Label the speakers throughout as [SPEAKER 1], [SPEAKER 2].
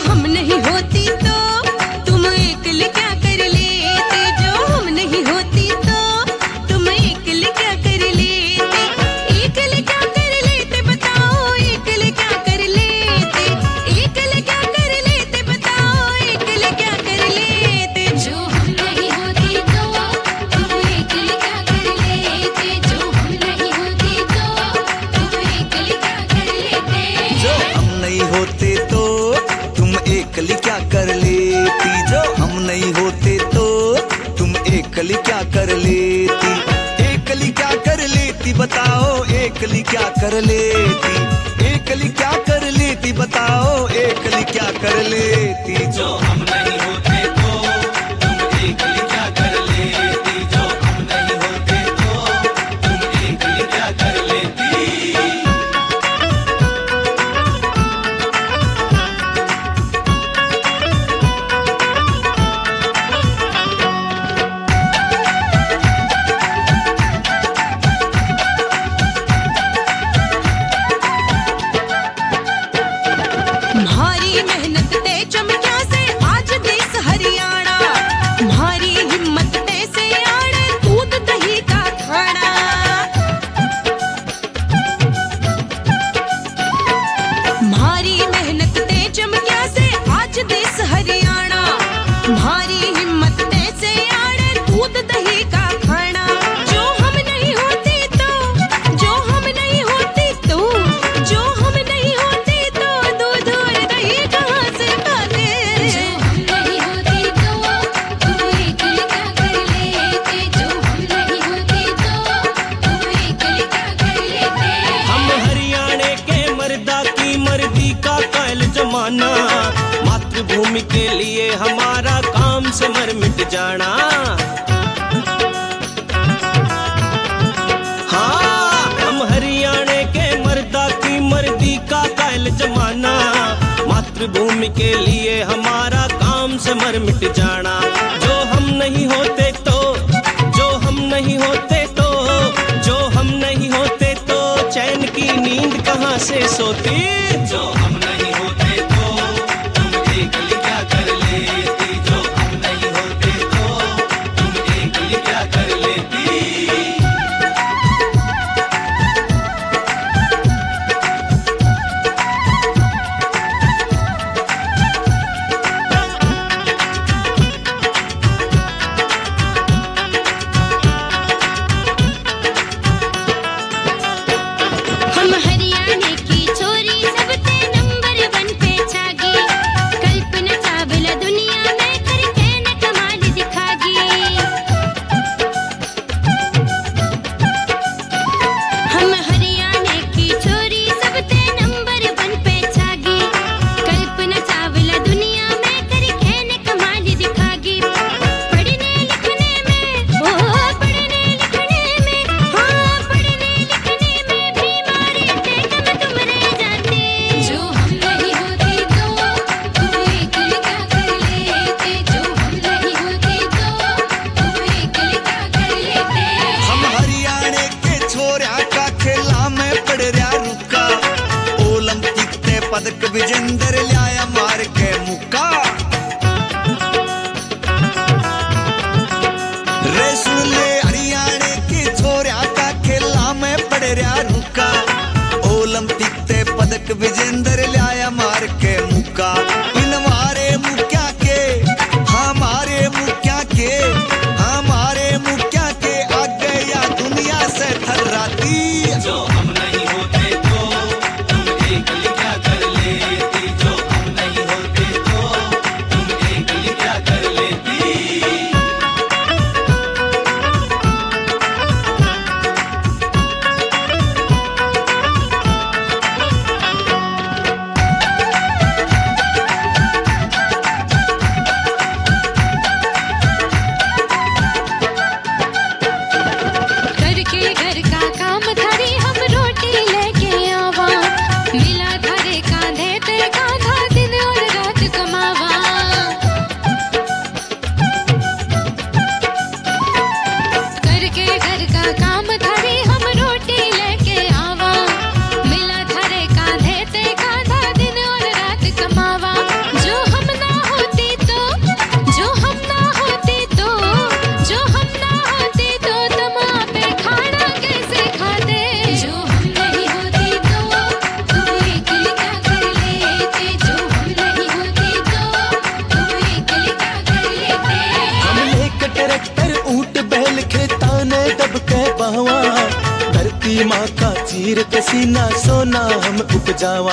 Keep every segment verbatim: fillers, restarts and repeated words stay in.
[SPEAKER 1] हम नहीं होती तो तुम एकल क्या कर लेते, जो हम नहीं होती तो तुम एकल क्या कर लेते, एकल क्या कर लेते बताओ, एकल क्या कर लेते, एकल क्या कर लेते बताओ, एकल क्या कर लेते, जो हम नहीं होती तो तुम एकल क्या कर लेते, जो हम नहीं होती तो तुम एकल क्या कर लेते,
[SPEAKER 2] जो हम नहीं होते तो तुम एकली क्या कर लेती, जो हम नहीं होते तो तुम एकली क्या कर लेती, एकली क्या कर लेती बताओ, एकली क्या कर लेती, एकली क्या कर लेती बताओ, एकली क्या कर लेती, जो हम नहीं होते तो तुम एकली क्या कर लेती, जो हम नहीं होते तो तुम एकली क्या कर लेती।
[SPEAKER 1] भारी मेहनत ते चमकिया से आज देश हरियाणा, भारी हिम्मत ते से आड़े दूध दही का खाना, भारी मेहनत ते चमकिया से आज देश हरियाणा, भारी हिम्मत ते से आड़े दूध दही का खाना, जो हम नहीं होती तो, जो हम नहीं होती तो, जो हम नहीं होती तो दूध और दही कहाँ से खाते, जो हम नहीं होती तो तुम एकल क्या कर लेते, जो हम नहीं होती तो तुम एकल क्या कर लेते,
[SPEAKER 3] हम हरियाणे के मर्दा की मर्दी का कायल जमाना, मातृभूमि के लिए हमारा काम से मर मिट जाना, हाँ हम हरियाणे के मर्दा की मर्दी का कायल जमाना, मातृभूमि के लिए हमारा काम से मर मिट जाना, जो हम नहीं होते तो, जो हम नहीं होते तो, जो हम नहीं होते तो चैन की नींद कहाँ से सोती, जो हम नहीं होते तो तुम एकली क्या कर लेती, जो हम नहीं होते तो तुम एकली क्या कर लेती।
[SPEAKER 1] हम हरियाणा की छोरी से
[SPEAKER 4] धरती माँ का चीर के सीना सोना हम उपजावा।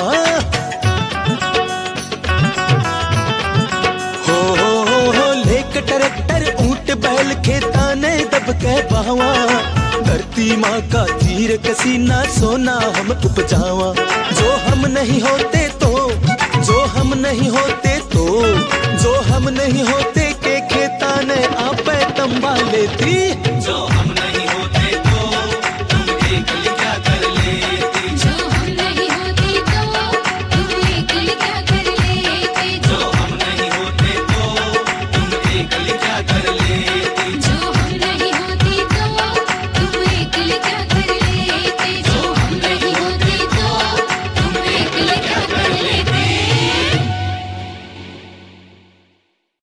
[SPEAKER 4] हो हो हो हो लेक ट्रैक्टर ऊंट बैल खेता ने दब के बहावा। धरती माँ का चीर के सीना सोना हम उपजावा। जो हम नहीं होते तो, जो हम नहीं होते तो, जो हम नहीं होते के खेता ने आपे तंबा लेती।